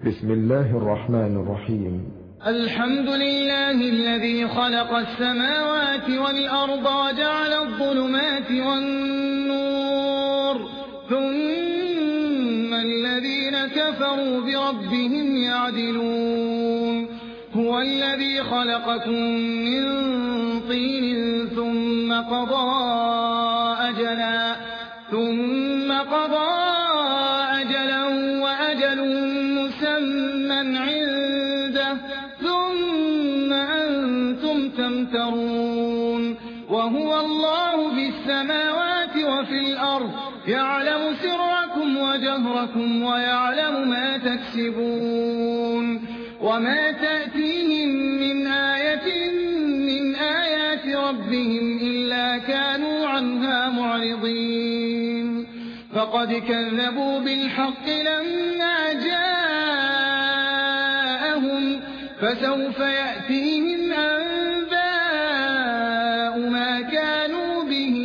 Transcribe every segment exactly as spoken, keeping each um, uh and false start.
بسم الله الرحمن الرحيم. الحمد لله الذي خلق السماوات والأرض وجعل الظلمات والنور ثم الذين كفروا بربهم يعدلون. هو الذي خلقكم من طين ثم قضى أجلا ثم قضى أجلا وأجل مسمى عنده ثم أنتم تمترون. وهو الله في السماوات وفي الأرض يعلم سركم وجهركم ويعلم ما تكسبون. وما تأتيهم من آية من آيات ربهم إلا كانوا عنها معرضين. فقد كذبوا بالحق لما جاءهم فسوف يأتيهم أنباء ما كانوا به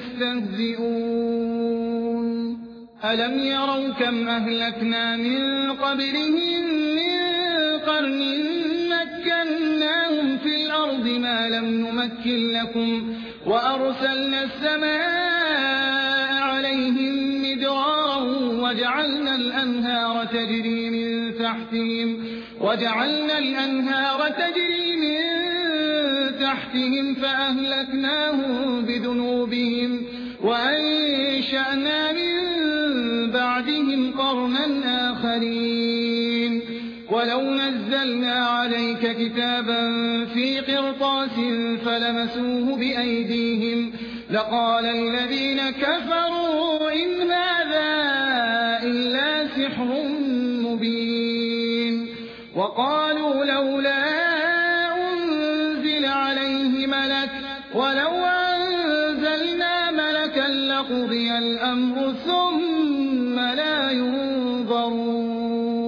يستهزئون. ألم يروا كم أهلكنا من قبلهم من قرن مكناهم في الأرض ما لم نمكن لكم وأرسلنا السماء عليهم مدرارا وجعلنا الأنهار تجري من تحتهم وجعلنا الأنهار تجري من تحتهم فأهلكناهم بذنوبهم وأنشأنا من بعدهم قرنا آخرين. ولو نزلنا عليك كتابا في قرطاس فلمسوه بأيديهم لقال الذين كفروا إن هذا إلا سحر مبين. وقالوا لولا أنزل عليه ملك ولو أنزلنا ملكا لقضي الأمر ثم لا ينظرون.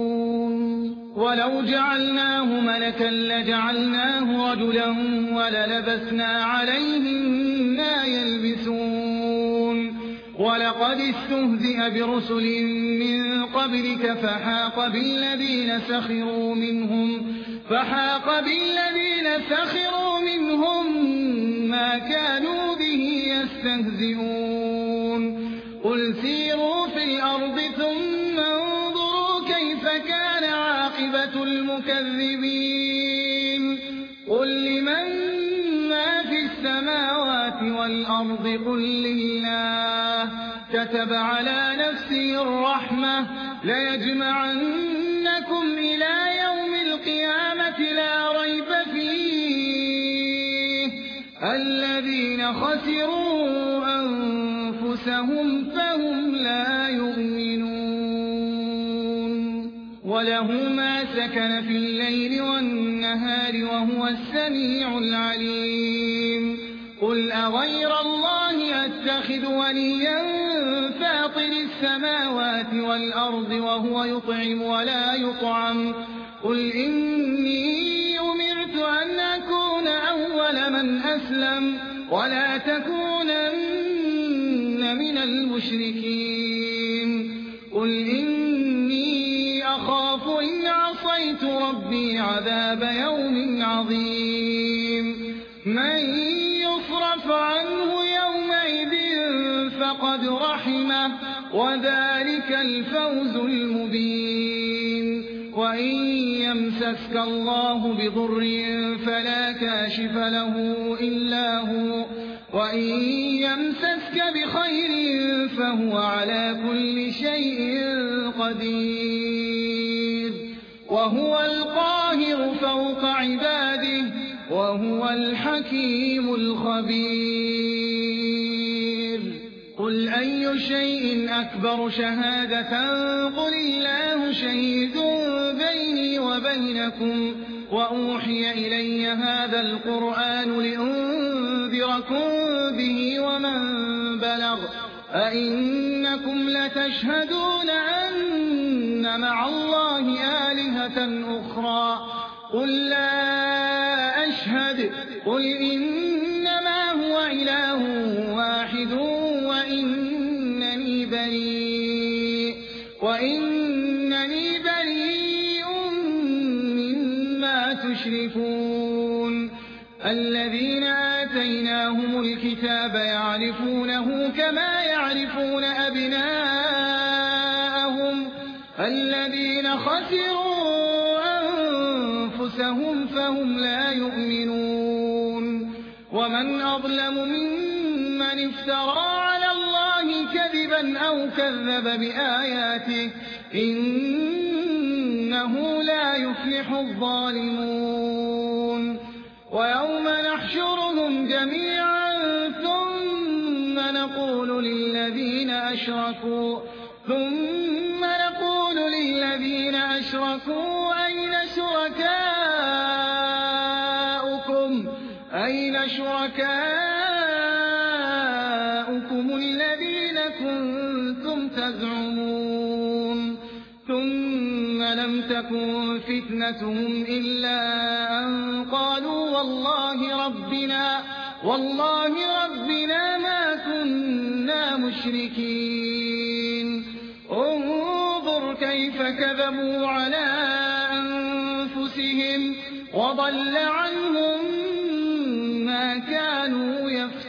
ولو جعلناه ملكا لجعلناه رجلا وللبسنا عليهم ما يلبسون. ولقد استهزئ برسل من قبلك فحاق بالذين سخروا منهم فحاق بالذين سخروا منهم ما كانوا به يستهزئون. قل سيروا في الأرض ثم انظروا كيف كان عاقبة المكذبين. قل لمن ما في السماوات والأرض قل لله كتب على نفسه الرحمة ليجمعنكم إلى يوم القيامة لا ريب فيه الذين خسروا أنفسهم فهم لا يؤمنون. وله ما سكن في الليل والنهار وهو السميع العليم. قل أغير الله أتخذ وليا فاطر السماوات والأرض وهو يطعم ولا يطعم. قل إني أمرت أن أكون أول من أسلم ولا تكونن من المشركين. قل إني أخاف إن عصيت ربي عذاب يوم عظيم. من يصرف عنه يومئذ فقد رحمه وذلك الفوز المبين. وإن يمسسك الله بضر فلا كاشف له إلا هو وإن يمسسك بخير فهو على كل شيء قدير. وهو القاهر فوق عباده وهو الحكيم الخبير. قل أي شيء أكبر شهادة قل الله شهيد بيني وبينكم وأوحي إلي هذا القرآن لأنذركم به ومن بلغ أئنكم لتشهدون أن مع الله آلهة أخرى قل لا أشهد قل إنما هو إله واحد وإنني بريء وإنني بريء تشركون الذين آتيناهم الكتاب يعرفونه كما يعرفون أبناءهم الذين خسروا أنفسهم فهم لا يؤمنون ومن أظلم ممن افترى على الله كذبا أو كذب بآياته إنه لا يفلح الظالمون ويوم نحشرهم جميعا ثم نقول للذين أشركوا ثم نقول للذين أشركوا أين شركاؤكم أين شركاؤكم الذين كنتم تزعمون ثم لم تكن فتنتهم إلا أن قالوا والله ربنا والله ربنا ما كنا مشركين انظر كيف كذبوا على أنفسهم وضل عنهم ما كانوا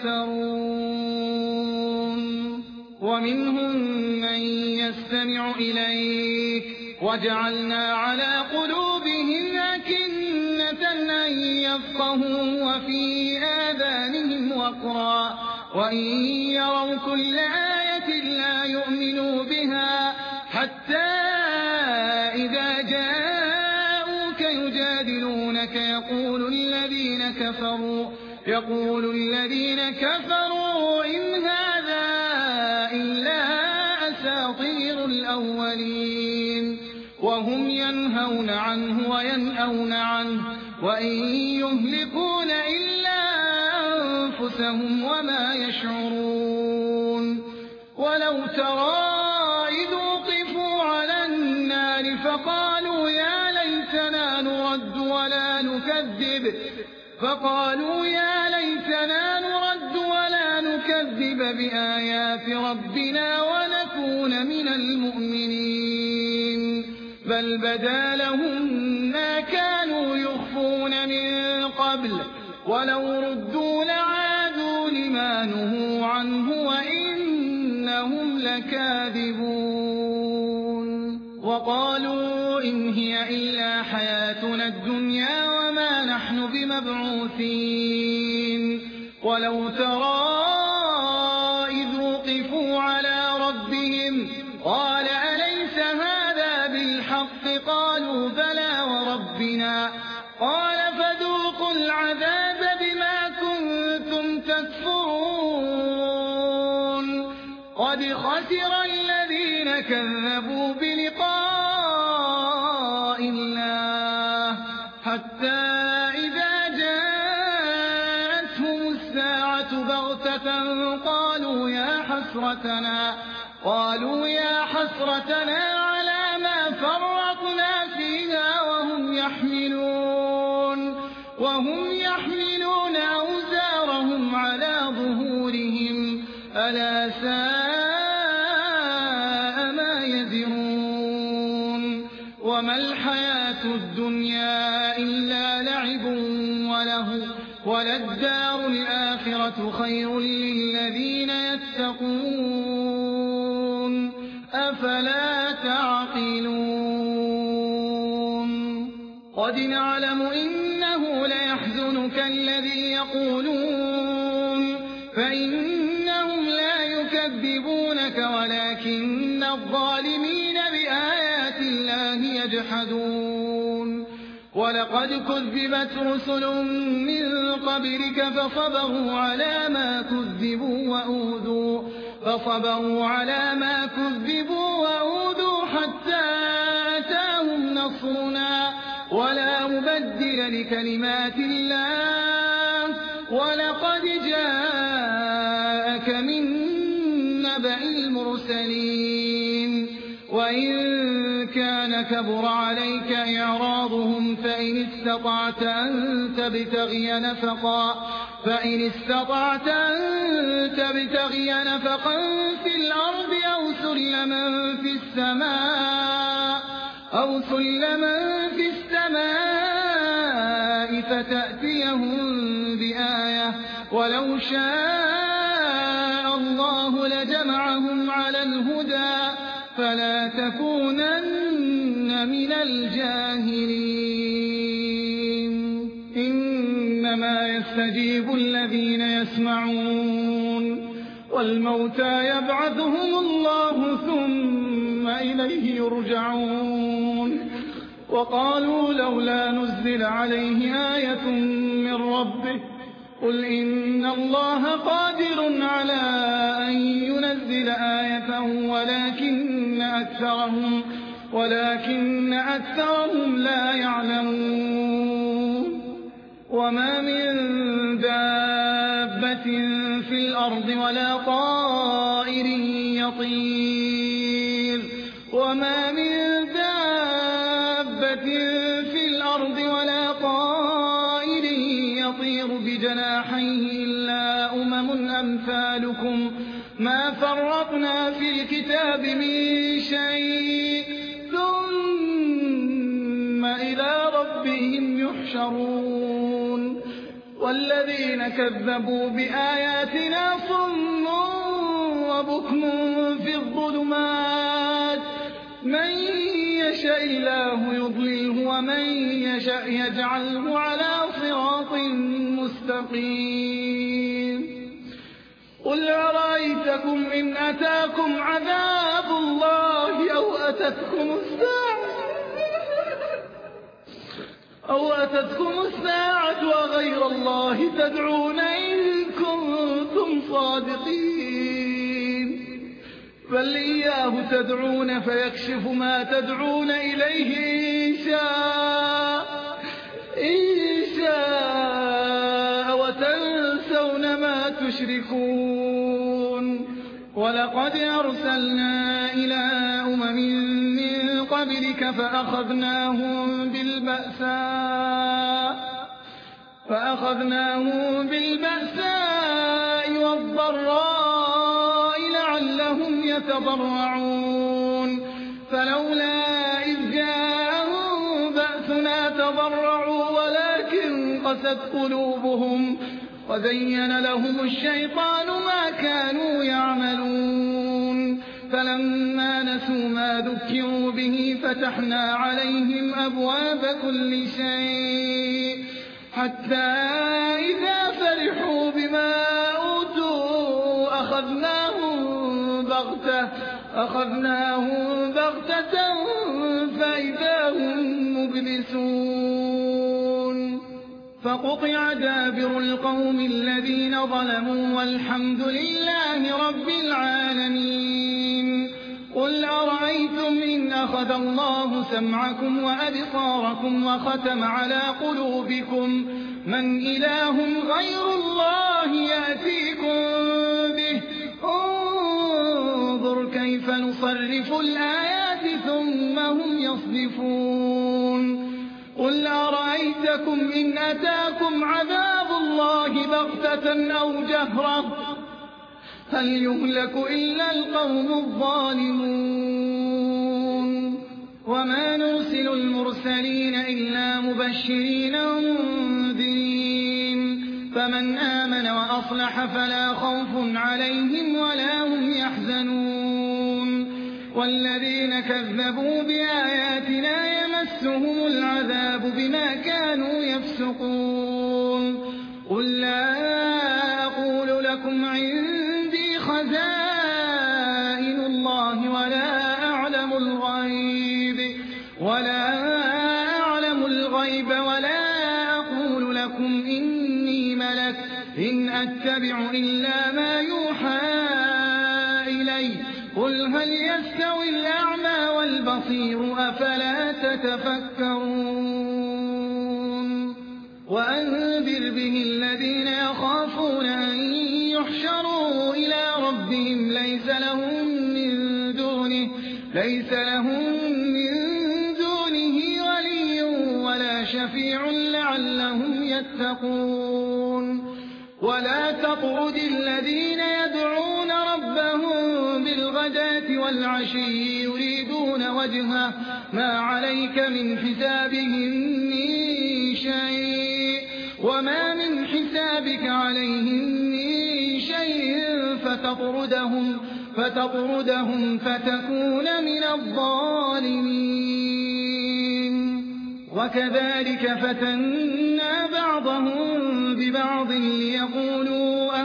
يفترون ومنهم من يستمع إليك وجعلنا على قلوبهم أكنة أن يفقهوا وفي آذانهم وقرا وإن يروا كل آية لا يؤمنوا بها حتى إذا جاءوك يجادلونك يقول الذين كفروا يقول الذين كفروا إن هذا إلا أساطير الأولين وهم ينهون عنه وينأون عنه وإن يهلكون إلا أنفسهم وما يشعرون ولو ترى إذ وقفوا على النار فقالوا يا ليتنا نرد ولا نكذب فقالوا يا ليتنا نرد ولا نكذب بآيات ربنا ونكون من المؤمنين بل بدا لهم ما كانوا يخفون من قبل ولو ردوا لعادوا لما نهوا عنه وإنهم لكاذبون وقالوا إن هي إلا حياتنا الدنيا وما نحن بمبعوثين ولو ترى إذ وقفوا على ربهم قال أليس هذا بالحق قالوا بلى وربنا قال فذوقوا العذاب بما كنتم تكفرون قد خسر الذين كذبوا بلقاء الله حتى إذا جاءتهم الساعة بغتة قالوا يا حسرتنا قالوا يا حسرتنا على ما فرطنا فيها وهم يحملون وهم يحملون أوزارهم على ظهورهم ألا ساء ما يزرون وما الحياة الدنيا إلا لعب وله وللدار الآخرة خير للذين يتقون أفلا تعقلون قد نعلم إنه ليحزنك الذي يقولون فإنهم لا يكذبونك ولكن الظالمين بآيات الله يجحدون ولقد كذبت رسل من قبلك فصبروا على ما كذبوا وأوذوا فصبروا على ما كذبوا وأوذوا حتى أتاهم نصرنا ولا مبدل لكلمات الله ولقد جاءك من نبأ المرسلين وإن كان كبر عليك إعراضهم فإن استطعت أن تبتغي نفقا فإن استطعت أن تبتغي نفقا في الأرض أو سلما في السماء أو سلما في السماء فتأتيهم بآية ولو شاء الله لجمعهم على الهدى فلا تكونن من الجاهلين إنما يستجيب الذين يسمعون والموتى يبعثهم الله ثم إليه يرجعون وقالوا لولا نزل عليه آية من ربه قل إن الله قادر على أن ينزل آية ولكن أكثرهم, ولكن أكثرهم لا يعلمون وما من دابة في الأرض ولا طائر يطير وما من دابة في الأرض ولا طائر يطير بجناحيه إلا أمم أمثالكم ما فرطنا في الكتاب من شيء ثم إلى ربهم يحشرون والذين كذبوا بآياتنا صم وبكم في الظلمات من يشاء الله يضلله ومن يشاء يجعله على صراط مستقيم قل أرأيتكم إن أتاكم عذاب الله أو أتتكم الساعة أو أتتكم الساعة وغير الله تدعون إن كنتم صادقين بل إياه تدعون فيكشف ما تدعون إليه إن شاء إن شاء وتنسون ما تشركون ولقد أرسلنا إلى أمم من قبلك فأخذناهم بالبأساء فأخذناهم بالبأساء والضراء لعلهم يتضرعون فلولا إذ جاءهم بأسنا تضرعوا ولكن قست قلوبهم وزين لهم الشيطان ما كانوا يعملون فلما نسوا ما ذكروا به فتحنا عليهم أبواب كل شيء حتى إذا فرحوا بما أوتوا أخذناهم بغتة أخذناهم بغتة فإذا هم مبلسون فقطع دابر القوم الذين ظلموا والحمد لله رب العالمين قل أرأيتم إن أخذ الله سمعكم وأبصاركم وختم على قلوبكم من إله غير الله يأتيكم به انظر كيف نصرف الآيات ثم هم يصدفون قل أرأيتكم إن أتاكم عذاب الله بغتة أو جهرة هل يهلك إلا القوم الظالمون وما نرسل المرسلين إلا مبشرين ومنذرين فمن آمن وأصلح فلا خوف عليهم ولا هم يحزنون والذين كذبوا بآياتنا يمسهم العذاب بما كانوا يفسقون قل لا أقول لكم عندي خزائن الله ولا أعلم الغيب ولا أعلم الغيب ولا أقول لكم إني ملك إن أتبع إلا ما يوحى إلي قل هل يستوي الأعمى والبصير أفلا تتفكرون وأنذر به الذين يخافون أن يحشروا إلى ربهم ليس لهم من دونه ليس لهم من دونه ولي ولا شفيع لعلهم يتقون ولا تطرد الذين يدعون ربهم بالغداة والعشي يريدون وجهه ما عليك من حسابهم من شيء وما من حسابك عليهم من شيء فتطردهم, فتطردهم فتكون من الظالمين. وكذلك فتنا بعضهم ببعض ليقولوا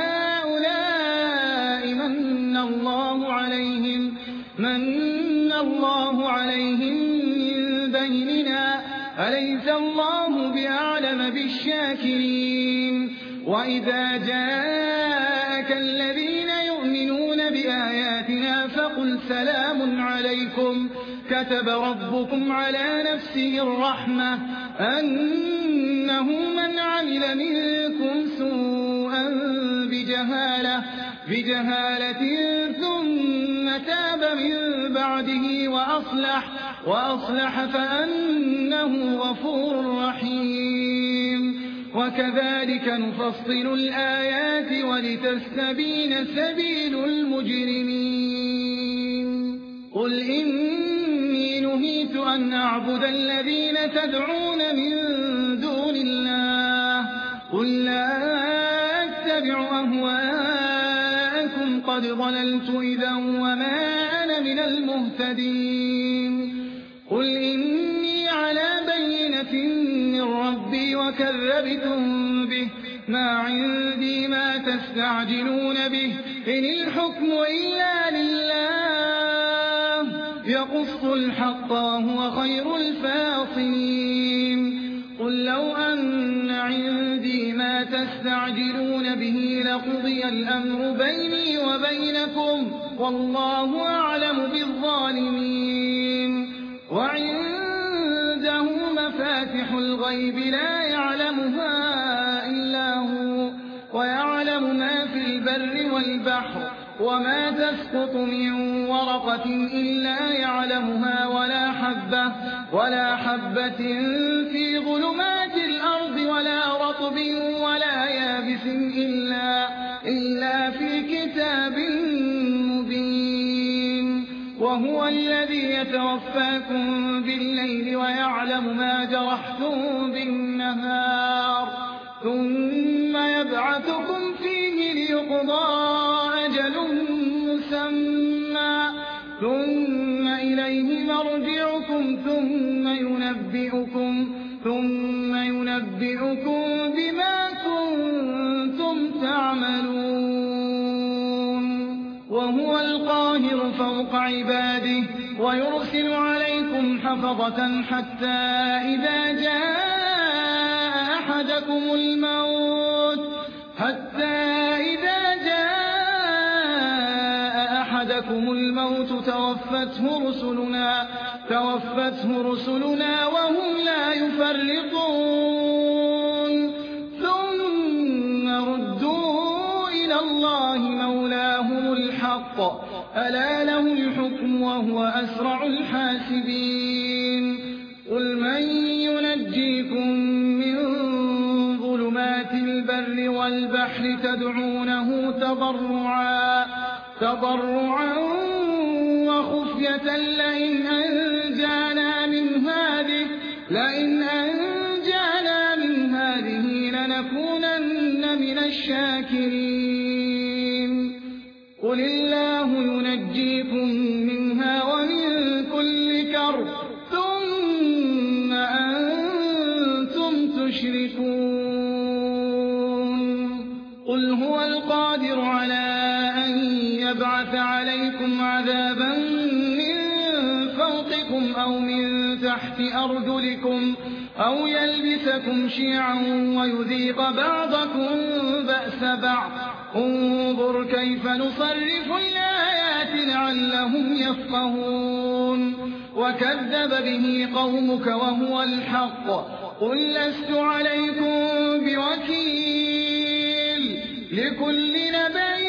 أهؤلاء من الله عليهم, من الله عليهم من بيننا أليس الله بأعلم بالشاكرين. وإذا جاءك الذين يؤمنون بآياتنا فقل سلام عليكم كتب ربكم على نفسه الرحمة أنه من عمل منكم سوءا بجهالة, بجهالة ثم تاب من بعده وأصلح, وأصلح فأنه غفور رحيم. وكذلك نفصل الآيات ولتستبين سبيل المجرمين. قل إني نهيت أن أعبد الذين تدعون من دون الله قل لا أتبع أهواءكم قد ضللت إذا وما أنا من المهتدين. قل إني على بينة من ربي وكذبتم به ما عندي ما تستعجلون به إن الحكم إلا لله يقص الحق وهو خير الفاصلين. قل لو أن عندي ما تستعجلون به لقضي الأمر بيني وبينكم والله أعلم بالظالمين. وعنده مفاتح الغيب لا يعلمها إلا هو ويعلم ما في البر والبحر وما تسقط من ورقة إلا يعلمها ولا حبة, ولا حبة في ظلمات الأرض ولا رطب ولا يابس إلا, إلا في كتاب مبين. وهو الذي يتوفاكم بالليل ويعلم ما جرحتم بالنهار ثم يبعثكم فيه ليقضى أجل مسمى ثم إليه مرجعكم ثم ينبئكم, ثم ينبئكم بما كنتم تعملون. وهو القاهر فوق عباده ويرسل عليكم حفظة حتى إذا جاء أحدكم الموت حتى إذا جاء أحدكم الموت توفته رسلنا, توفته رسلنا وهم لا يفرطون ثم ردوا إلى الله مولاهم الحق ألا له الحكم وهو أسرع الحاسبين. قل من ينجيكم من ظلمات البر والبحر تدعونه تضرعا, تضرعا وخفية لئن أنجانا من هذه, لئن أنجانا من هذه لنكونن من الشاكرين. قل الله ينجيكم منها ومن كل كرب ثم أنتم تشركون. قل هو القادر على أن يبعث عليكم عذابا من فوقكم أو من تحت أرجلكم أو يلبسكم شيعا ويذيق بعضكم بأس بعض انظر كيف نصرف الآيات لعلهم يفقهون. وكذب به قومك وهو الحق قل لست عليكم بوكيل لكل نبأ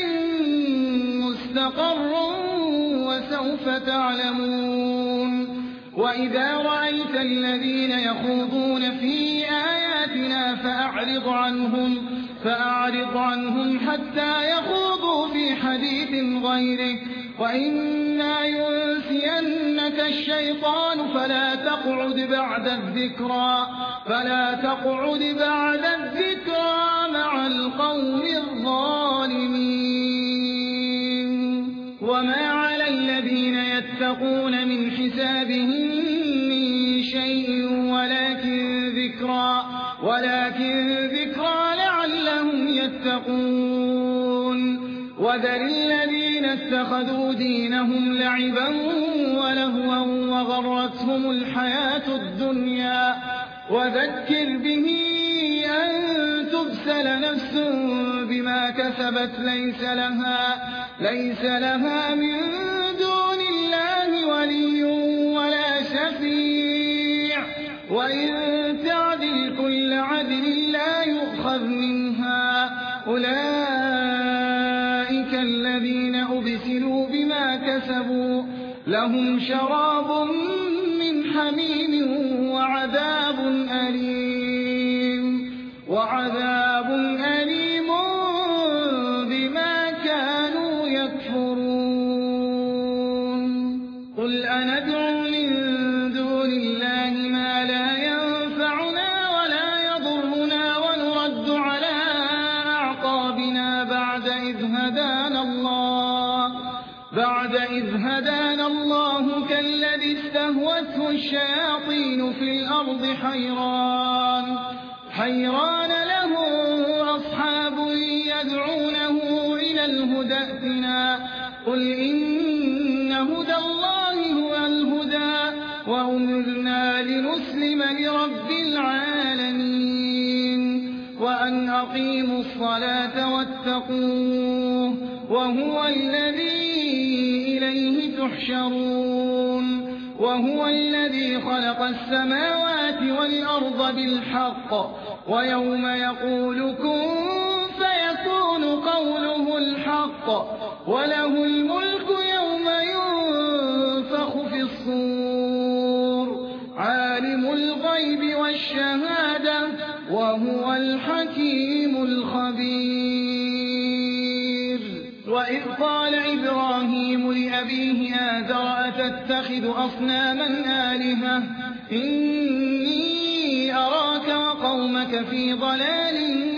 مستقر وسوف تعلمون. وإذا رأيت الذين يخوضون في آياتنا فأعرض عنهم, فأعرض عنهم حتى يخوضوا في حديث غيره وإما ينسينك الشيطان فلا تقعد بعد الذكرى فلا تقعد بعد الذكرى مع القوم الظالمين. وما على الذين يتقون من حسابهم من شيء ولكن ذكرى ولكن ذكرى لعلهم يتقون. وذر الذين اتخذوا دينهم لعبا ولهوا وغرتهم الحياة الدنيا وذكر به أن تبسل نفس بما كسبت ليس لها, ليس لها من دون الله ولي ولا شفيع وإن تعدل كل عدل لا يؤخذ منها. أولئك الذين أبسلوا بما كسبوا لهم شراب من حميم وعذاب أليم وعذاب أليم بما كانوا يكفرون. قل أندعو من دون الله ما لا ينفعنا ولا يضرنا ونرد على أعقابنا بعد إذ هدانا الله بعد إذ هدانا الله كالذي استهوته الشياطين في الأرض حيران حيران له أصحاب يدعونه إلى الهدى ائتنا. قل إن هدى الله هو الهدى وأمرنا لنسلم لرب العالمين وأن أقيموا الصلاة واتقوه وهو الذي إليه تحشرون. وهو الذي خلق السماوات والأرض بالحق ويوم يقول كن فيكون قوله الحق وله الملك يوم ينفخ في الصور عالم الغيب والشهادة وهو الحكيم الخبير. وإذ قال إبراهيم لأبيه آزر أتتخذ أصناما آلهة إني أراك وقومك في ضلال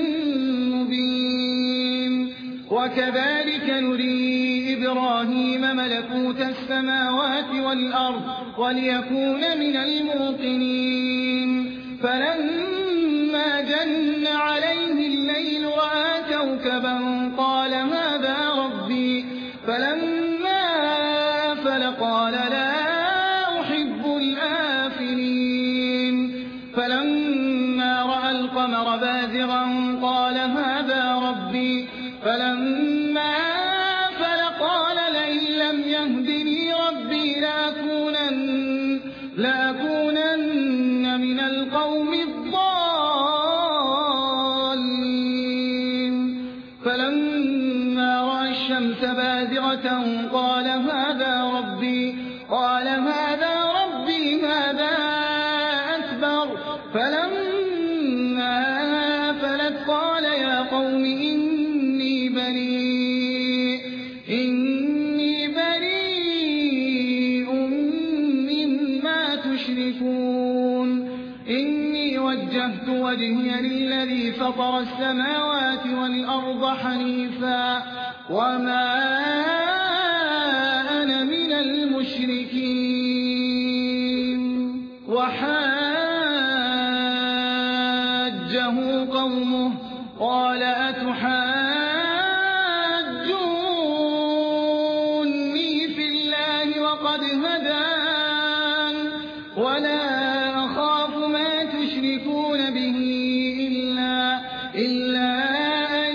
مبين. وكذلك نري إبراهيم ملكوت السماوات والأرض وليكون من الموقنين. فلما جن عليه الليل رأى كوكبا قال هذا ربي فلما أفل قال لا أحب الآفلين. فلما رأى القمر بازغا قال هذا ربي فلما أفل قال لئن لم يهدني ربي لأكونن, لأكونن من القوم الضالين. فلما رأى الشمس بازغة قال هذا ربي قال هذا ربي هذا أكبر. فلما أفلت قال يا قوم إني بريء إني بريء مما تشركون. إني وجهت وجهي للذي فطر السماوات والأرض حنيفا وما أنا من المشركين. وحاجه قومه قال أتحاجوني في الله وقد هدان ولا أخاف ما تشركون به إلا, إلا أن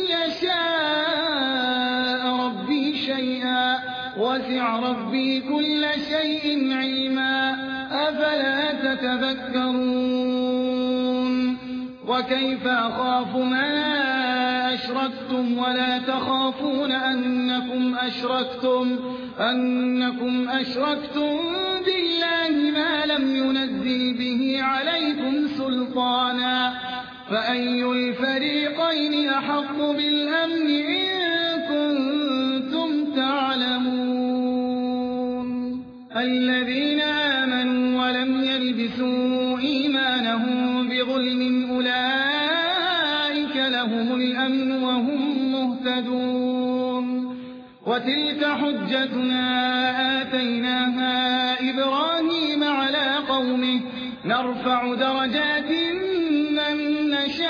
يشاء ربي شيئا وسع ربي كل شيء علما أفلا تتذكرون. وكيف أخاف ما أشركتم ولا تخافون أنكم أشركتم, أنكم أشركتم بالله ما لم ينزل به عليكم سلطانا فأي الفريقين أحق بالأمن إن كنتم تعلمون. الذين آمنوا ولم يلبسوا إيمانهم بظلم أولئك لهم الأمن وهم مهتدون وتلك حجتنا آتيناها إبراهيم على قومه نرفع درجات من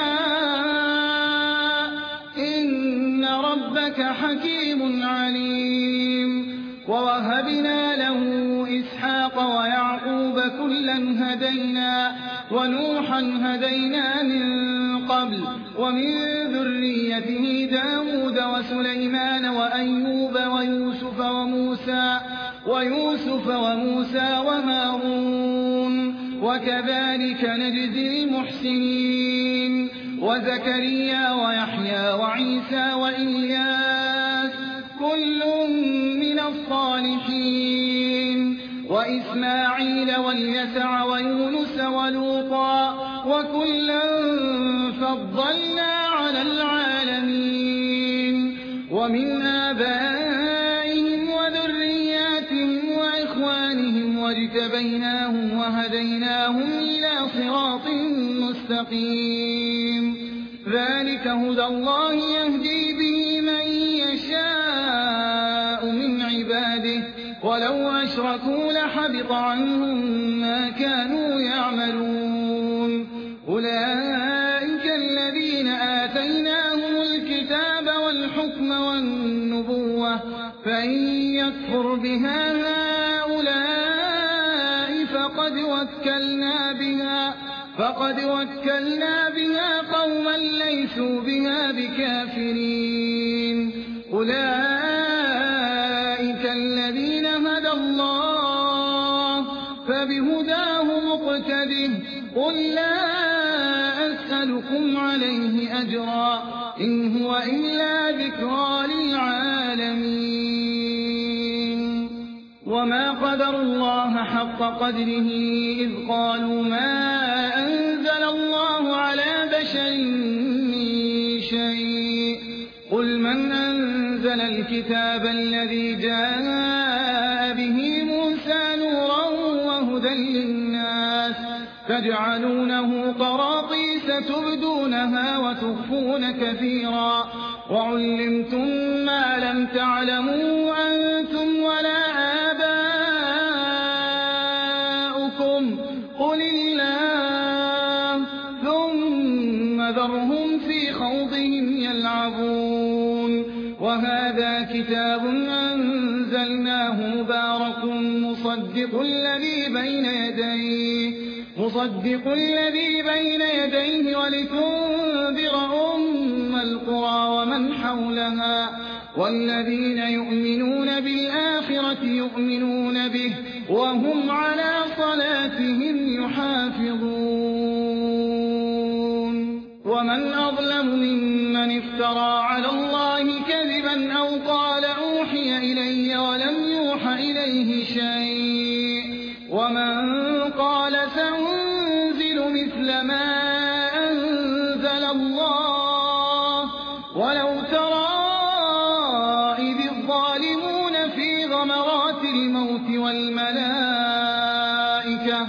نشاء إن ربك حكيم عليم ووهبنا له إسحاق ويعقوب كلا هدينا ونوحا هدينا من قبل ومن ذريته داود وسليمان وأيوب ويوسف وموسى ويوسف وموسى وهارون وكذلك نجزي المحسنين وزكريا ويحيى وعيسى وإلياس كل من الصالحين وإسماعيل واليسع ويونس ولوطا وكلا فضلنا على العالمين ومن آبائهم وذرياتهم وإخوانهم واجتبيناهم وهديناهم إلى صراط مستقيم ذلك هدى الله يهدي به من يشاء من عباده ولو أشركوا لحبط عنهم ما كانوا يعملون أولئك الذين آتيناهم الكتاب والحكم والنبوة فإن يكفر بها هؤلاء فقد وكلنا بها فقد وكلنا بها قوما ليسوا بها بكافرين أولئك الذين هدى الله فبهداه مقتده قل لا أسألكم عليه أجرا إن هو إلا ذكرى للعالمين وما قدروا الله حق قدره إذ قالوا ما أنزل الله على بشر من شيء قل من أنزل الكتاب الذي جاء به موسى نورا وهدى للناس تجعلونه قراطيس تبدونها وتخفون كثيرا وعلمتم ما لم تعلموا أنتم ولا آباؤكم قل الله ثم ذرهم في خوضهم يلعبون وهذا كتاب أنزلناه مبارك مصدق الذي بين يديه مصدق الذي بين يديه ولتنذر أم القرى ومن حولها والذين يؤمنون بالآخرة يؤمنون به وهم على صلاتهم يحافظون ومن أظلم ممن افترى على الله كذبا أو قال أوحي إلي ولم يوح إليه شيء ومن قال سأنزل مثل ما أنزل الله ولو ترى إذ الظالمون في غمرات الموت والملائكة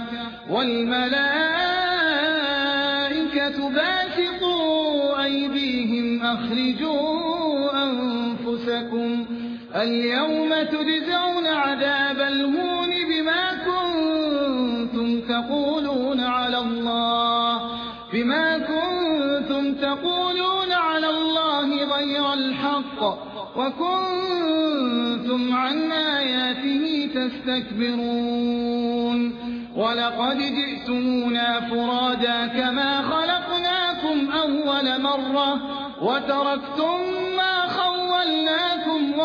والملائكة باسطوا أيديهم أخرجوا أنفسكم اليوم تجزون عذاب الهون بما كنتم تقولون على الله بما كنتم تقولون على الله غير الحق وكنتم عن آياته تستكبرون ولقد جئتمونا فرادا كما خلقناكم أول مرة وتركتم ما خولناكم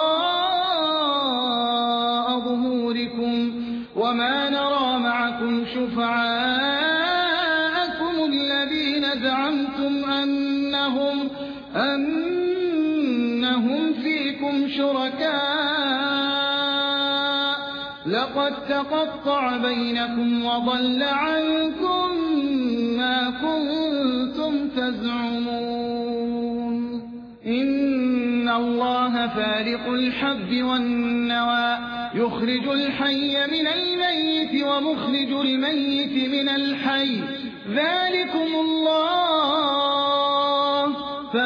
وراء ظهوركم وما نرى معكم شفعاءكم الذين زعمتم أنهم أنهم فيكم شركاء لقد تقطع بينكم وضل عنكم ما كنتم تزعمون إن الله فالق الحب والنوى يخرج الحي من الميت ومخرج الميت من الحي ذلكم الله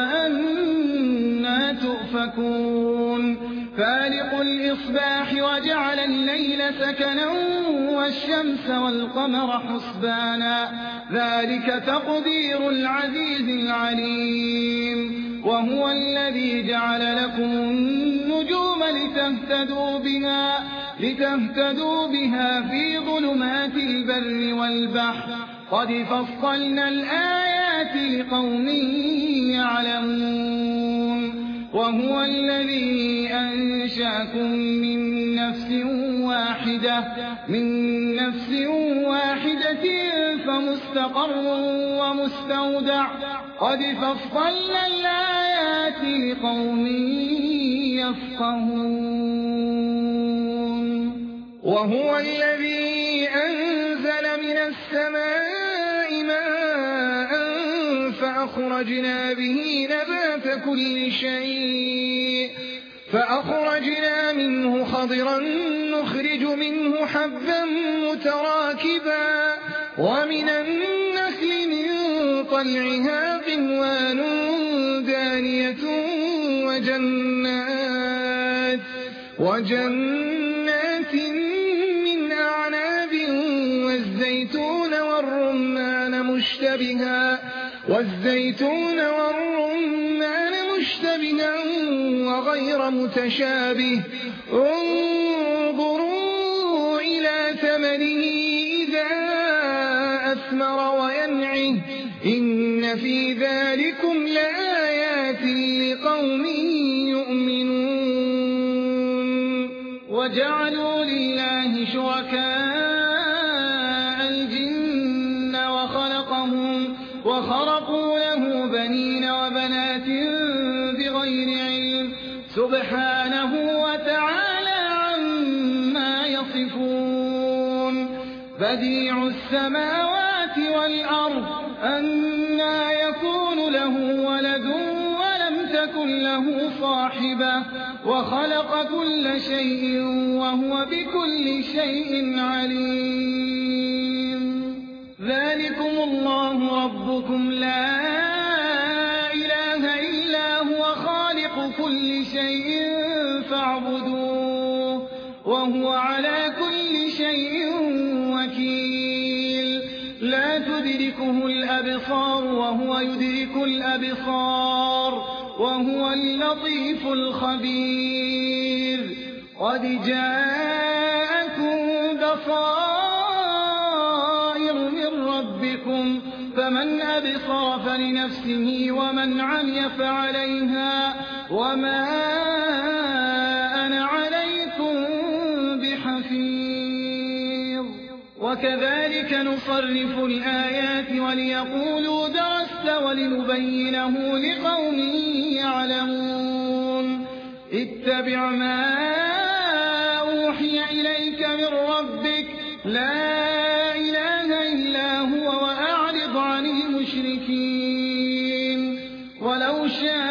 فأنى تؤفكون فالق الإصباح وجعل الليل سكنا والشمس والقمر حسبانا ذلك تقدير العزيز العليم وهو الذي جعل لكم النجوم لتهتدوا بها, لتهتدوا بها في ظلمات البر والبحر قد فصلنا الآيات لقوم يعلمون وهو الذي أنشأكم من نفس واحدة من نفس واحدة فمستقر ومستودع قد فصلنا الآيات لقوم يفقهون وهو الذي أنزل من السماء ماء فأخرجنا به نبات كل شيء فأخرجنا منه خضرا نخرج منه حبا متراكبا ومن النخل من طلعها قنوان دانية وجنات, وجنات من أعناب والزيتون والرمان مشتبها والزيتون والرمان مشتبها وغير متشابه انظروا إلى ثمره إذا أثمر وينعه إن في ذلكم لآيات لقوم يؤمنون وجعلوا لله شركاء الجن وخلقهم وخرقوا له بنين وبنات بغير علم سبحانه وتعالى عما يصفون بديع السماوات والأرض أنى يكون له ولد ولم تكن له صاحبة وخلق كل شيء وهو بكل شيء عليم ذلكم الله ربكم لا إله إلا هو خالق كل شيء فاعبدوه وهو على كل شيء وكيل لا تدركه الأبصار وهو يدرك الأبصار وهو اللطيف الخبير قد جاءكم بصائر من ربكم فمن أبصر فلنفسه ومن عمي فعليها وما أنا عليكم بحفيظ وكذلك نصرف الآيات وليقولوا درست ولنبينه لقوم يعلمون اتبع ما أوحي إليك من ربك لا إله إلا هو وأعرض عن المشركين ولو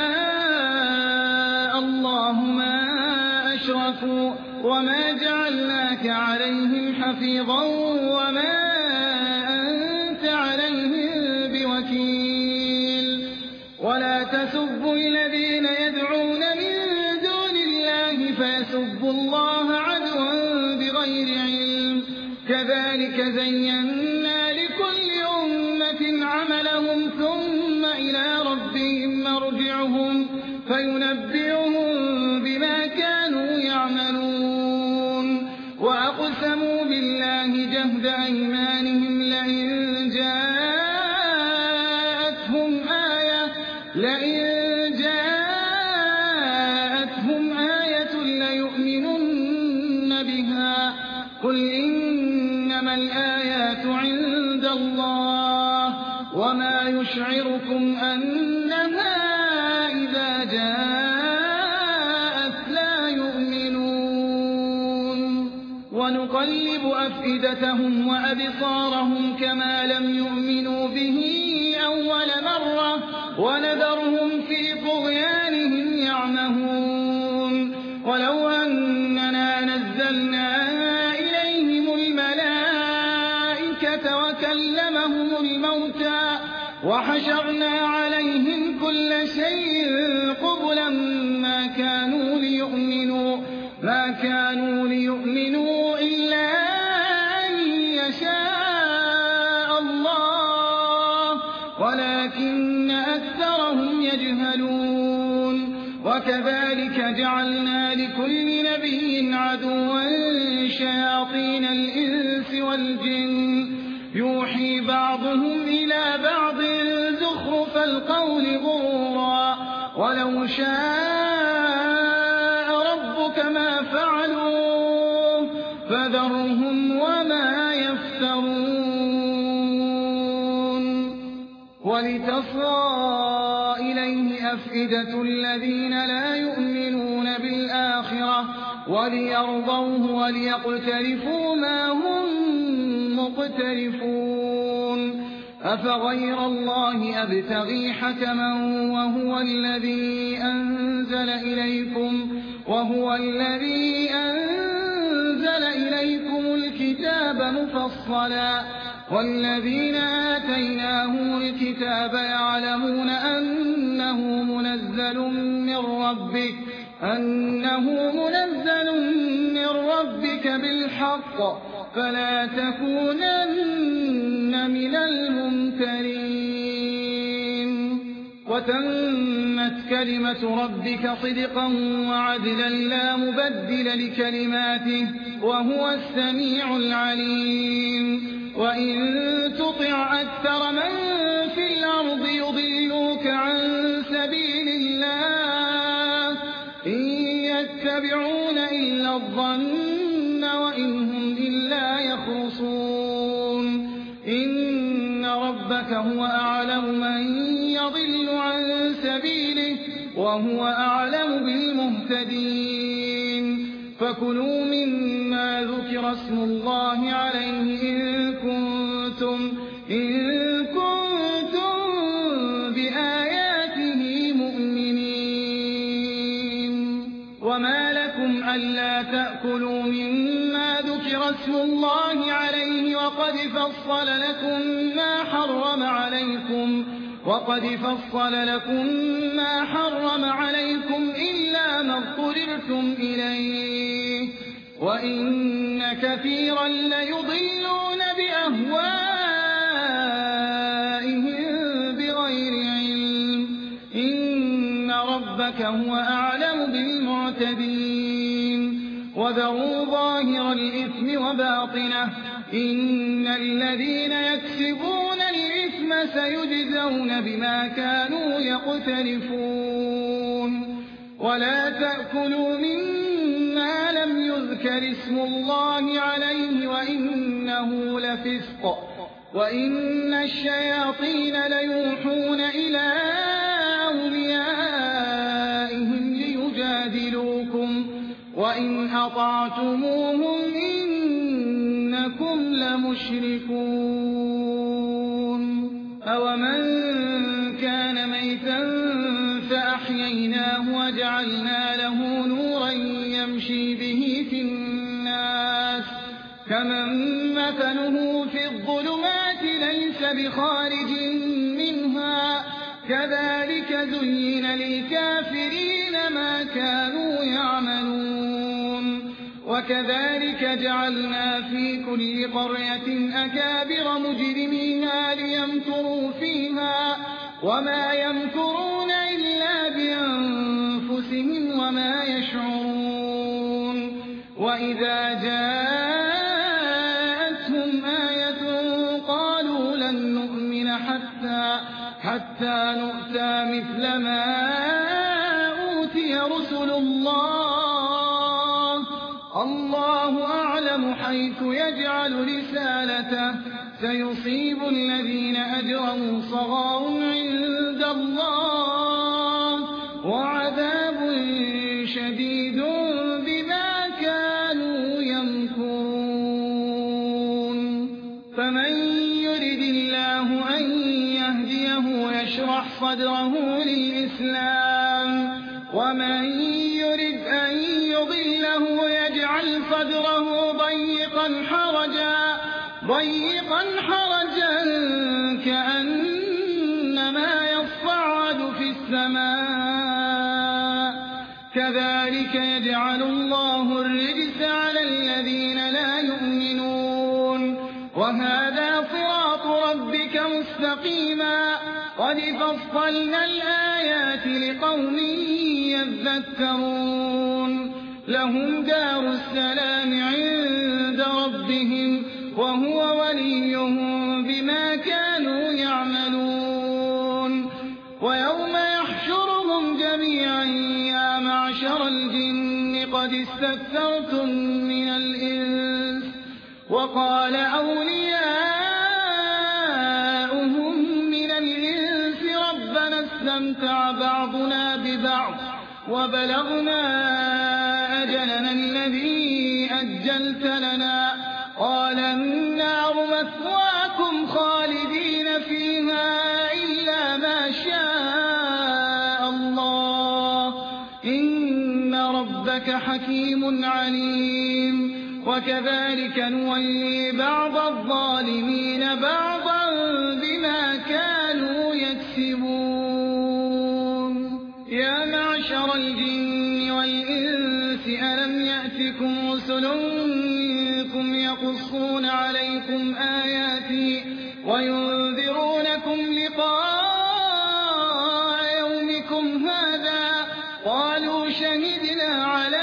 شاء الله ما أشركوا وما جعلناك عليهم حفيظا وما أنت عليهم بوكيل ولا تسبوا الذين يدعون من دون الله فيسبوا الله عدوا بغير علم كذلك زينا لكل أمة عملهم ثم إلى ربهم مرجعهم فينبئهم بما كانوا يعملون وأقسموا بالله جهد أيمانهم لئن جاءتهم آية لئن جاءتهم آية ليؤمنن بها قل إنما الآيات عند الله وما يشعركم أنها إذا جاءت لا يؤمنون ونقلب أفئدتهم وأبصارهم كما لم يؤمنوا به أول مرة ونذرهم في طغيانهم يعمهون ولو أننا نزلنا وكلمهم الموتى وحشرنا عليهم كل شيء قبلا ما كانوا ليؤمنوا ما كانوا ليؤمنوا إلا أن يشاء الله ولكن أكثرهم يجهلون وكذلك جعلنا لكل نبي عدوا شياطين الإنس والجن يوحي بعضهم إلى بعض زخرف القول غرورا ولو شاء ربك ما فعلوه فذرهم وما يفترون ولتصغى إليه أفئدة الذين لا يؤمنون بالآخرة وليرضوه وليقترفوا ما هم مقترفون أفغير الله أبتغي حكما وهو الذي أنزل إليكم وهو الذي أنزل إليكم الكتاب مفصلا والذين آتيناهم الكتاب يعلمون أنه منزل من ربك أنه منزل من ربك بالحق فلا تكونن من الممترين وتمت كلمة ربك صدقا وعدلا لا مبدل لكلماته وهو السميع العليم وإن تطع أكثر من في الأرض يضلوك عن سبيل الله إن يتبعون إلا الظن وإن هم إلا يخرصون إن ربك هو أعلم من يضل عن سبيله وهو أعلم بالمهتدين فكلوا مما ذكر اسم الله عليه إن كنتم, إن كنتم بآياته مؤمنين وما لكم ألا تأكلوا مما ذكر اسم الله عليه وقد فصل لكم ما حرم عليكم وقد فصل لكم ما حرم عليكم إلا ما اضطررتم إليه وإن كثيرا ليضلون بأهوائهم بغير علم إن ربك هو أعلم بالمعتدين وذروا ظاهر الإثم وباطنه إن الذين يكسبون الإثم سيجزون بما كانوا يقترفون ولا تأكلوا مما لم يذكر اسم الله عليه وإنه لفسق وإن الشياطين ليوحون إلى أوليائهم ليجادلوكم وإن أطعتموهم إنكم لمشركون أومن كان ميتا فأحييناه وجعلنا له نورا يمشي به في الناس كمن مثله في الظلمات ليس بخارج منها كذلك زين للكافرين ما كانوا يعملون وكذلك جعلنا في كل قرية أكابر مجرميها ليمكروا فيها وما يمكرون إلا بأنفسهم وما يشعرون وإذا جاءتهم آية قالوا لن نؤمن حتى, حتى نؤتى مثل ما أوتي رسل الله الله أعلم حيث يجعل رسالته سيصيب الذين أجرموا صغار عند الله وعذاب شديد بما كانوا يمكرون فمن يرد الله أن يهديه يشرح صدره للإسلام ومن يرد أن يضله صدره ضيقا حرجا ضيقا حرجا السماء كذلك يجعل الله الرجس على الذين لا يؤمنون وهذا صراط ربك مستقيما قد فصلنا الآيات لقوم يذكرون لهم دار السلام عند ربهم وهو وليهم بما كانوا يعملون ويوم يحشرهم جميعا يا معشر الجن قد استكثرتم من الإنس وقال أولياؤهم من الإنس ربنا استمتع بعضنا ببعض وبلغنا أجلنا الذي أجلت لنا قال النار مثواكم خالدين فيها إلا ما شاء الله إن ربك حكيم عليم وكذلك نولي بعض الظالمين بعضا بما كانوا يكسبون يا معشر الجن والإنس ألم يأتكم رسل منكم يقصون عليكم آياتي وينذرونكم لقاء يومكم هذا قالوا شهدنا على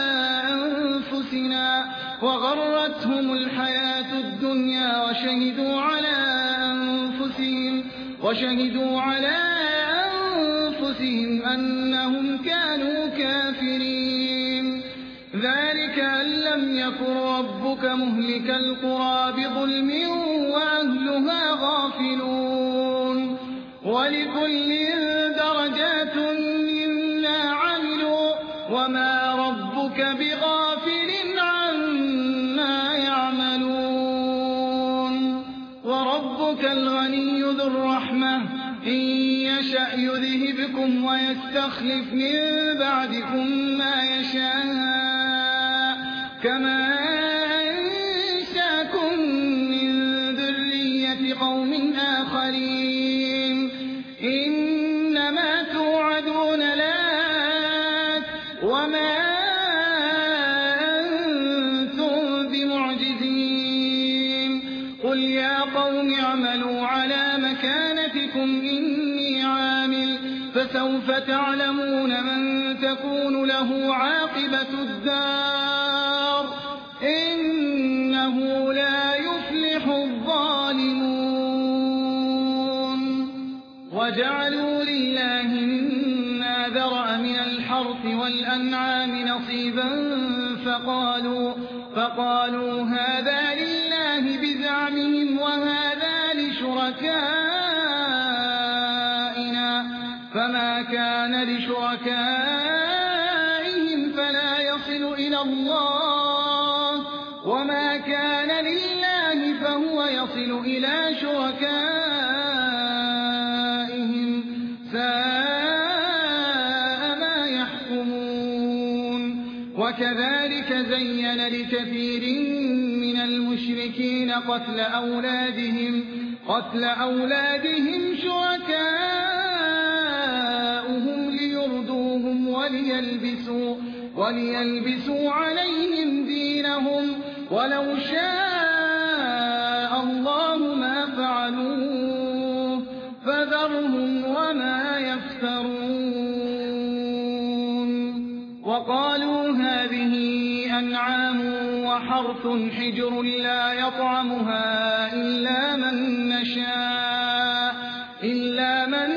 أنفسنا وغرتهم الحياة الدنيا وشهدوا على أنفسهم وشهدوا على أنفسهم أنهم كانوا كافرين ذلك أن لم يكن ربك مهلك القرى بظلم وأهلها غافلون ولكل درجات مما عملوا وما ربك بغافل عما يعملون وربك الغني ذو الرحمة إن يشأ يذهبكم ويستخلف من بعدكم ما يشاء كما أنشاكم من ذرية قوم آخرين إنما توعدون لآت وما أنتم بمعجزين قل يا قوم اعملوا على مكانتكم إني عامل فسوف تعلمون من تكون له عاقبة الدار إنه لا يفلح الظالمون وجعلوا لله مما ذرأ من الحرث والأنعام نصيبا فقالوا, فقالوا هذا لله بزعمهم وهذا لشركائنا فما كان لشركائهم فلا يصل إلى الله وما كان لله فهو يصل إلى شركائهم ساء ما يحكمون وكذلك زين لكثير من المشركين قتل أولادهم قتل أولادهم شركاؤهم ليردوهم وليلبسوا, وليلبسوا عليهم دينهم ولو شاء الله ما فعلوه فذرهم وما يفترون وقالوا هذه أنعام وحرث حجر لا يطعمها إلا من نشاء إلا من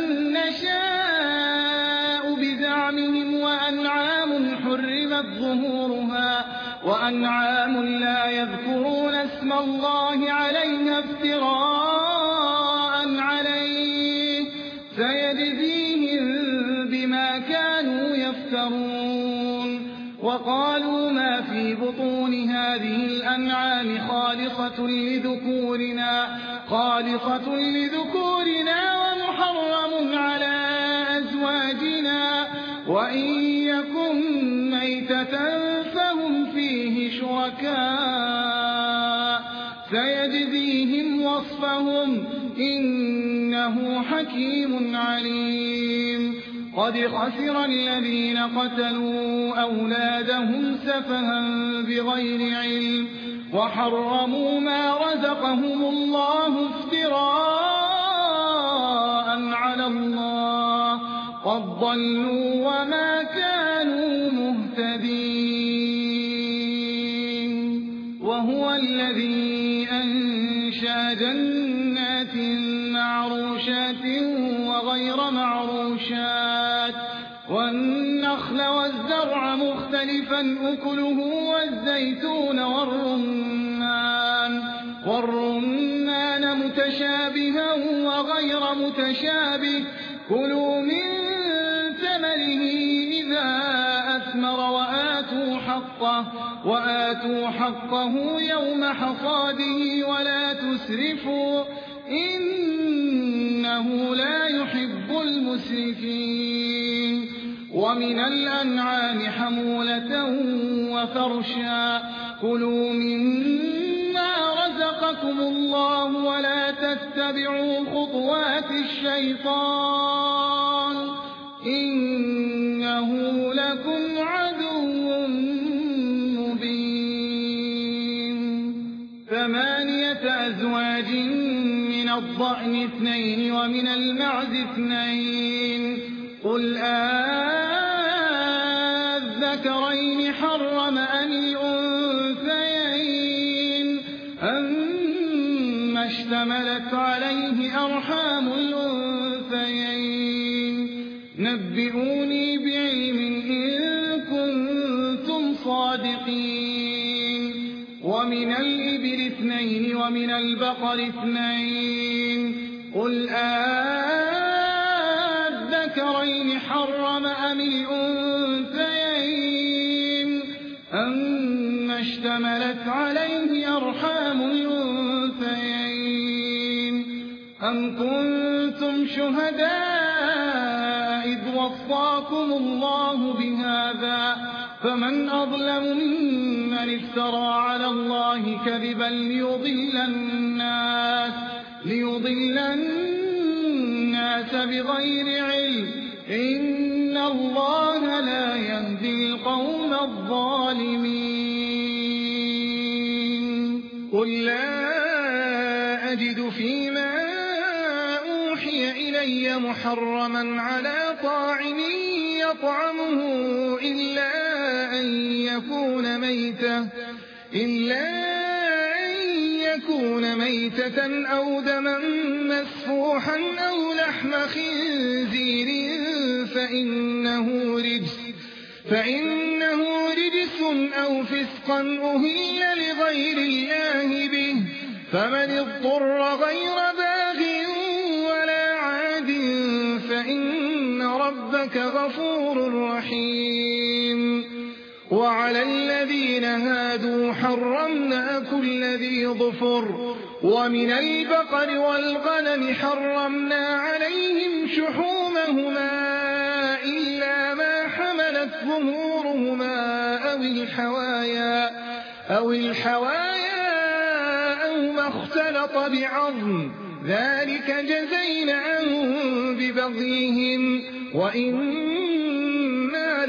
نشاء بزعمهم وأنعام حرمت ظهورها وأنعام لا يذكرون اسم الله عليها افتراء عليه سيجزيهم بما كانوا يفترون وقالوا ما في بطون هذه الأنعام خالصة لذكورنا خالصة لذكورنا ومحرم على أزواجنا وإن يكن ميتة فهم فيه شركاء سيجزيهم وصفهم إنه حكيم عليم قد خسر الذين قتلوا أولادهم سفها بغير علم وحرموا ما رزقهم الله افتراء على الله قد ضلوا وما كانوا مهتدين وهو الذي أنشأ جنات معروشات وغير معروشات والنخل والزرع مختلفا أكله والزيتون والرمان والرمان متشابها وغير متشابه كلوا من ثمره إذا أثمر وآتوا حقه, وآتوا حقه يوم حصاده ولا تسرفوا إنه لا يحب المسرفين ومن الأنعام حمولة وفرشا كلوا مما رزقكم الله ولا تتبعوا خطوات الشيطان إنه لكم عدو مبين ثمانية أزواج من الضأن اثنين ومن المعز اثنين قل أذكرين حرم أم الأنثيين أما اشتملت عليه أرحام الأنثيين نبئوني بعلم إن كنتم صادقين ومن الإبل اثنين ومن البقر اثنين قل أذكرين حرم أم الأنثيين أما اشتملت عليه أرحام الأنثيين أم كنتم شهداء إذ وصاكم الله بهذا فمن أظلم ممن افترى على الله كذبا ليضل الناس, ليضل الناس بغير علم إن الله لا يهدي القوم الظالمين قل لا أجد فيما أوحي إلي محرما على طاعم يطعمه إلا أن يكون ميتة إلا أن يكون ميتة أو دما مسفوحا أو لحم خنزير فإنه رجس فإنه رجس أو فسقا أهل لغير الله به فمن اضطر غير باغ ولا عاد فإن ربك غفور رحيم وعلى الذين هادوا حرمنا كل ذي ظفر ومن البقر والغنم حرمنا عليهم شحومهما إلا ما حملت ظهورهما أو الحوايا أو الحوايا أو ما اختلط بعظم ذلك جزيناهم ببغيهم وإنا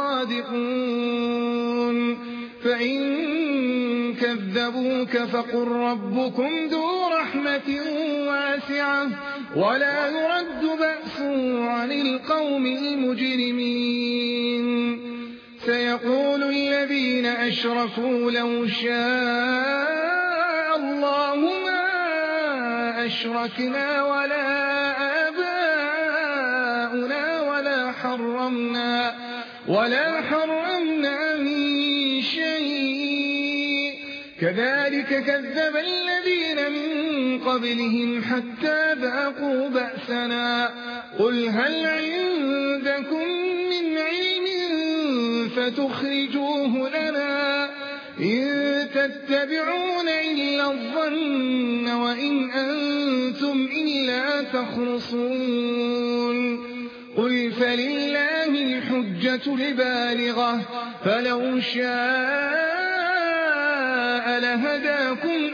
لصادقون فإن كذبوك فقل ربكم ذو رحمة واسعة ولا يرد بأسه عن القوم المجرمين سيقول الذين أشركوا لو شاء الله ما أشركنا ولا آباؤنا ولا حرمنا ولا حرمنا من شيء كذلك كذب الذين من قبلهم حتى ذاقوا بأسنا قل هل عندكم من علم فتخرجوه لنا إن تتبعون إلا الظن وإن أنتم إلا تخرصون قل فلله الحجة البالغة فلو شاء لهداكم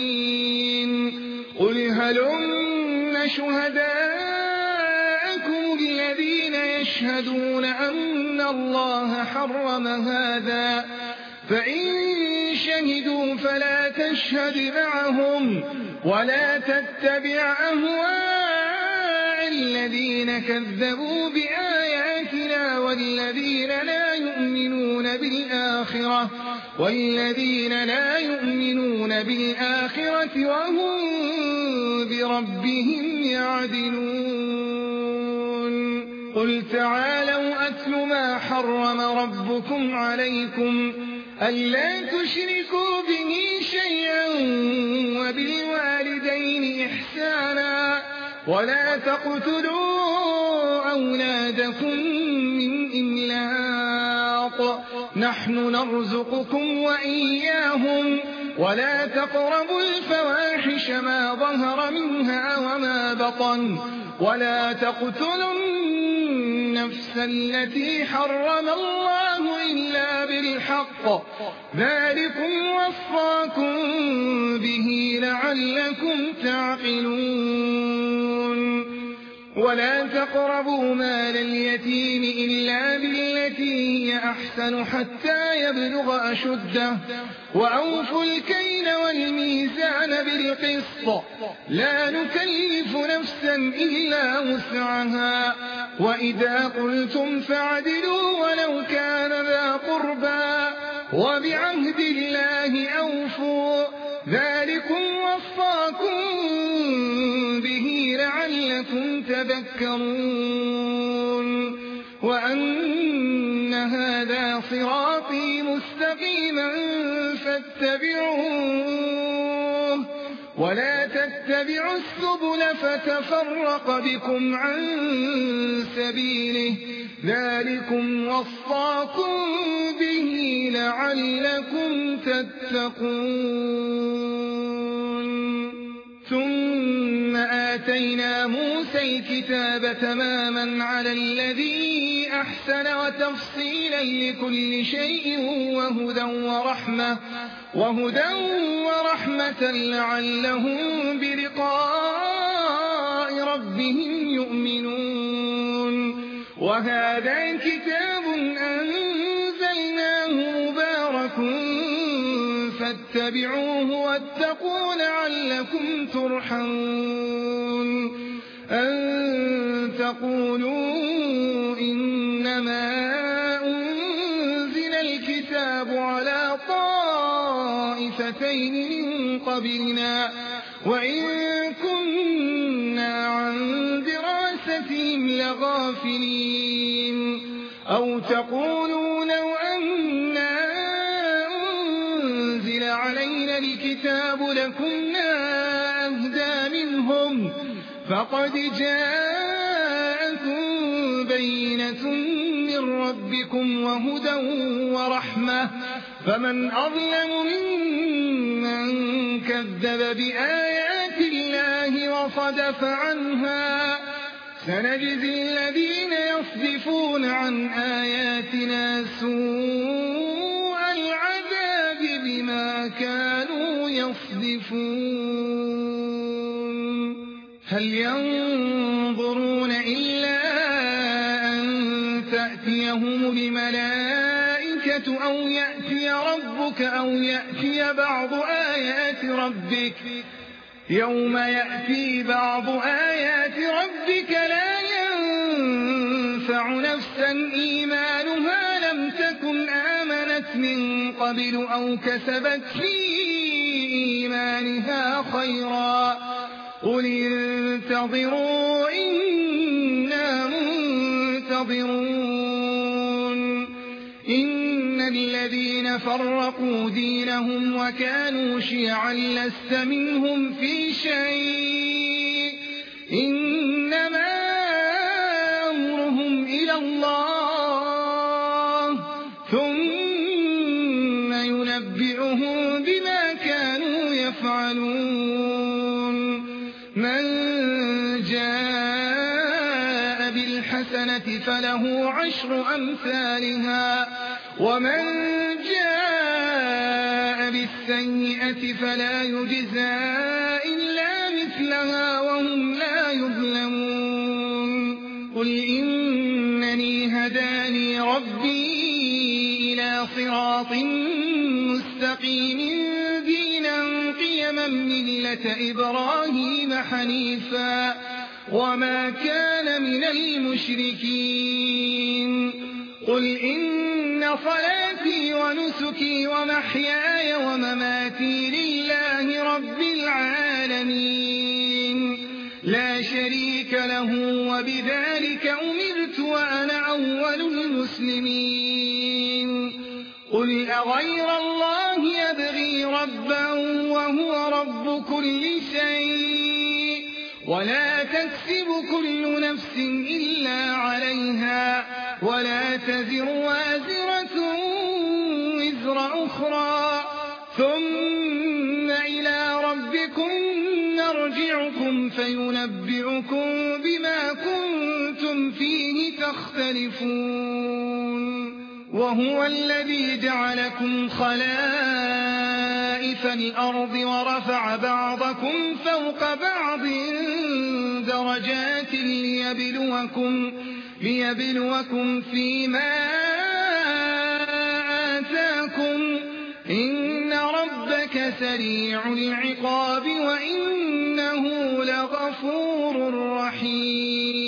أجمعين قل هلم شهداءكم الذين يشهدون أن الله حرم هذا فإن شهدوا فلا تشهد معهم ولا تتبع أهواء الذين كذبوا بآياتنا والذين لا يؤمنون بالآخرة والذين لا يؤمنون بالآخرة وهم بربهم يعدلون قل تعالوا أتل ما حرم ربكم عليكم ألا تشركوا به شيئا وبالوالدين إحسانا ولا تقتلوا أولادكم من إملاق نحن نرزقكم وإياهم ولا تقربوا الفواحش ما ظهر منها وما بطن ولا تقتلوا النفس التي حرم الله إلا بالحق ذلكم وصاكم به لعلكم تعقلون ولا تقربوا مال اليتيم إلا بالتي هي أحسن حتى يبلغ أشده وأوفوا الكيل والميزان بالقسط لا نكلف نفسا إلا وسعها وإذا قلتم فاعدلوا ولو كان ذا قربى وبعهد الله أوفوا ذلكم وصاكم به لعلكم تذكرون وأن هذا صراطي مستقيما فاتبعوه ولا تتبعوا السبل فتفرق بكم عن سبيله ذلكم وصاكم به لعلكم تتقون ثم آتينا موسى الكتاب تماما على الذي أحسن وتفصيلا لكل شيء وهدى ورحمة وهدى ورحمة لعلهم بلقاء ربهم يؤمنون وهذا كتاب أنزلناه مبارك فاتبعوه واتقوا لعلكم ترحمون أن تقولوا إنما أنزل الكتاب على طائفتين من قبلنا وإن كنا عن دراستهم لغافلين أو تقولوا لو أنا أنزل علينا الكتاب لكنا أهدى منهم فقد جاءكم بينة من ربكم وهدى ورحمة فمن أظلم ممن كذب بآيات الله وصدف عنها سنجزي الذين يصدفون عن آياتنا سوء العذاب بما كانوا يصدفون هل ينظرون إلا أن تأتيهم الملائكة أو يأتي ربك أو يأتي بعض آيات ربك يوم يأتي بعض آيات ربك لا ينفع نفسا إيمانها لم تكن آمنت من قبل أو كسبت في إيمانها خيرا قل انتظروا إنا منتظرون إن الذين فرقوا دينهم وكانوا شيعا لست منهم في شيء إنما أمرهم إلى الله ثم ينبئهم بما كانوا يفعلون من جاء بالحسنة فله عشر أمثالها ومن جاء بالسيئة فلا يجزى إلا مثلها وهم لا يظلمون قل صراط مستقيم دينا قيما ملة إبراهيم حنيفا وما كان من المشركين قل إن صلاتي ونسكي ومحياي ومماتي لله رب العالمين لا شريك له وبذلك أمرت وأنا أول المسلمين قل أغير الله يبغي ربا وهو رب كل شيء ولا تكسب كل نفس إلا عليها ولا تزر وازرة وزر أخرى ثم إلى ربكم نرجعكم فينبئكم بما كنتم فيه تختلفون وهو الذي جعلكم خلائف الأرض ورفع بعضكم فوق بعض درجات ليبلوكم, ليبلوكم فيما آتاكم إن ربك سريع العقاب وإنه لغفور رحيم